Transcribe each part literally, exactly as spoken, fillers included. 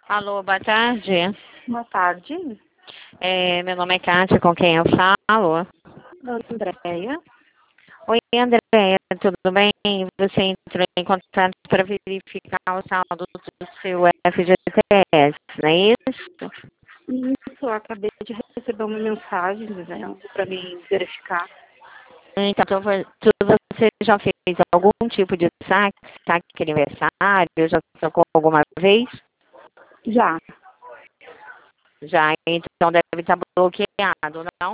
Alô, boa tarde. Boa tarde, É, meu nome é Kátia, com quem eu falo? Andréia. Oi, Andréia, tudo bem? Você entrou em contato para verificar o saldo do seu F G T S, não é isso? Isso, eu acabei de receber uma mensagem dizendo para mim verificar. Então, tu- você já fez algum tipo de saque, saque aniversário, já sacou alguma vez? Já. Já, então deve estar bloqueado, não?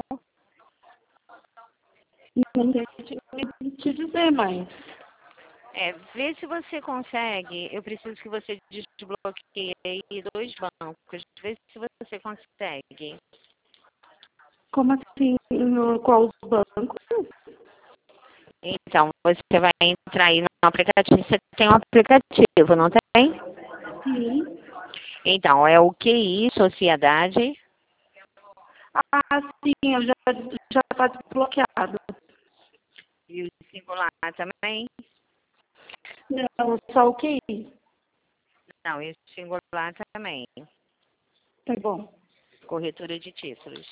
Não sei te, te dizer, mas É, vê se você consegue. Eu preciso que você desbloqueie aí dois bancos. Vê se você consegue. como assim? No qual os bancos? Então, você vai entrar aí no aplicativo. Você tem um aplicativo, não tem? Sim. Então, é o Q I Sociedade. Ah, sim, eu já já está desbloqueado. E o singular também? Não, só o Q I. Não, e o singular também. Tá bom. Corretora de títulos.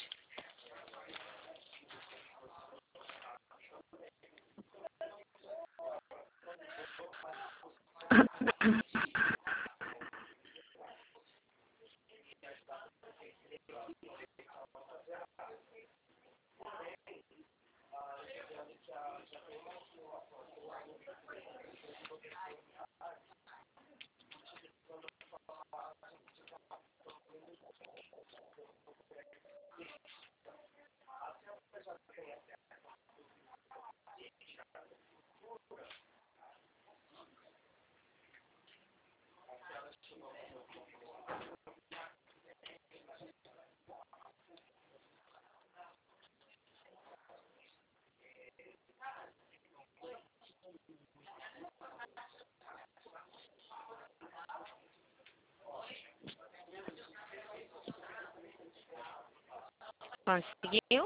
Conseguiu?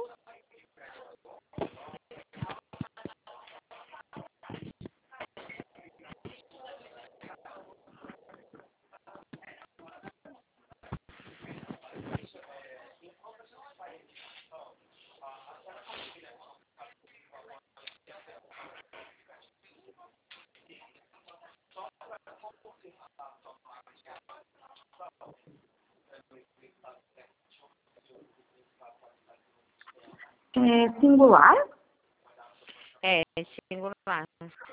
É singular? É, singular.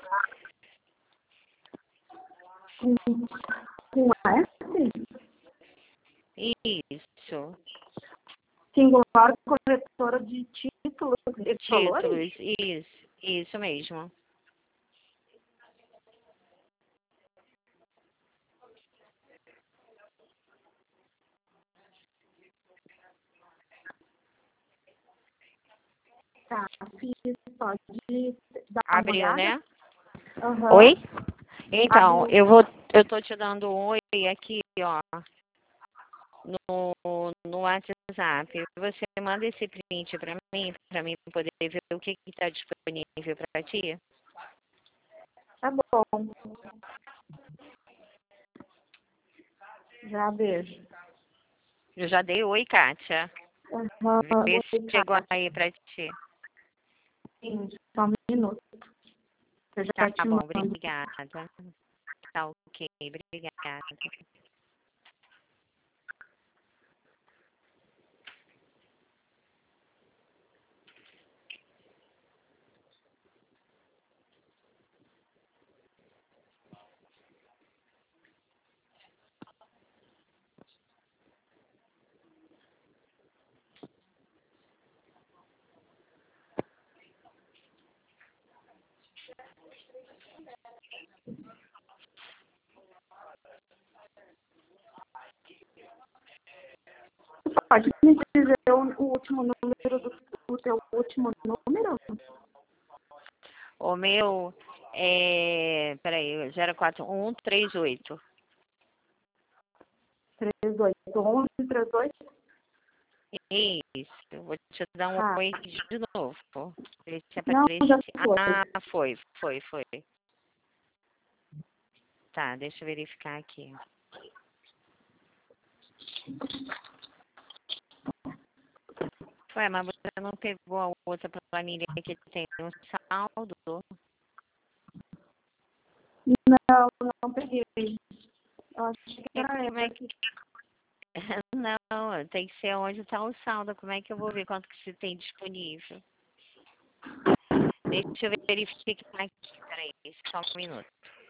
Com, com S? Isso. Singular corretora de títulos e valores? Títulos. Isso. Isso mesmo. Tá, fiz, pode dar uma Abriu, olhada? né? Aham. Oi? Então, Abriu. eu vou, eu tô te dando um oi aqui, ó, no, no WhatsApp. Você manda esse print pra mim, pra mim poder ver o que que tá disponível pra ti. Tá bom. Já vejo. Eu já dei oi, Kátia. Aham. Vê se Oi, chegou Kátia. aí pra ti. Sim, só um minuto. Eu Tá já te bom, mando. obrigada. Tá ok, obrigada. Pode me dizer o, o último número do, do teu último número? O meu é, peraí, zero quatro um três oito. três oito onze três oito? Isso, vou te dar um Ah, oi de novo. Ver se não, aparece. já foi. Ah, foi, foi, foi. Tá, deixa eu verificar aqui. Ué, mas você não pegou a outra planilha que tem um saldo? Não, não peguei. Eu acho que E era como é essa. que... Não, tem que ser onde está o saldo. Como é que eu vou ver quanto que você tem disponível? Deixa eu verificar aqui. Peraí, só um minuto.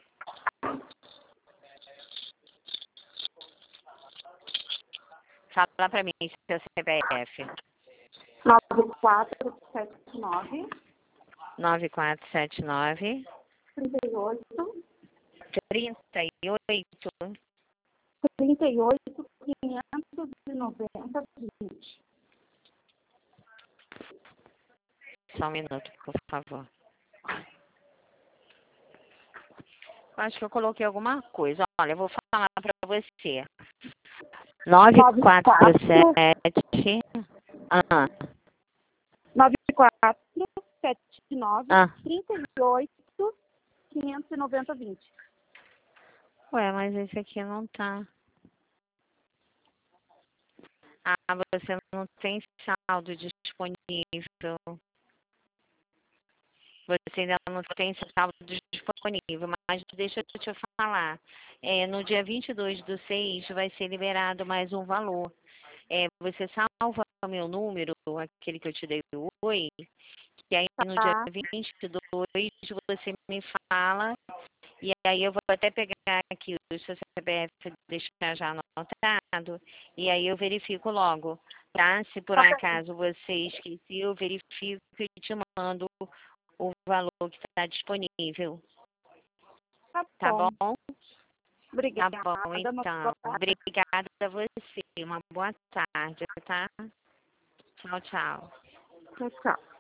Fala pra mim seu C P F. nove quatro sete nove. nove quatro sete nove. trinta e oito. trinta e oito. trinta e oito, quinhentos e noventa, vinte. Só um minuto, por favor. Acho que eu coloquei alguma coisa. Olha, eu vou falar pra você. nove quatro sete. Ah. nove quatro sete nove, Ah. trinta e oito, quinhentos e noventa, vinte. Ué, mas esse aqui não tá. Ah, você não tem saldo disponível. Você ainda não tem saldo disponível, mas deixa eu te falar. É, no dia vinte e dois do seis vai ser liberado mais um valor. É, você salva o meu número, aquele que eu te dei oi, que aí no dia Tá. vinte e dois você me fala, e aí eu vou até pegar aqui o seu C P F, deixar já anotado, e aí eu verifico logo, tá? Se por acaso você esqueceu, eu verifico e te mando o valor que está disponível. Tá Tá bom. bom? Obrigada. Tá bom, então. Obrigada a você. Uma boa tarde, tá? Tchau, tchau. Tchau, tchau.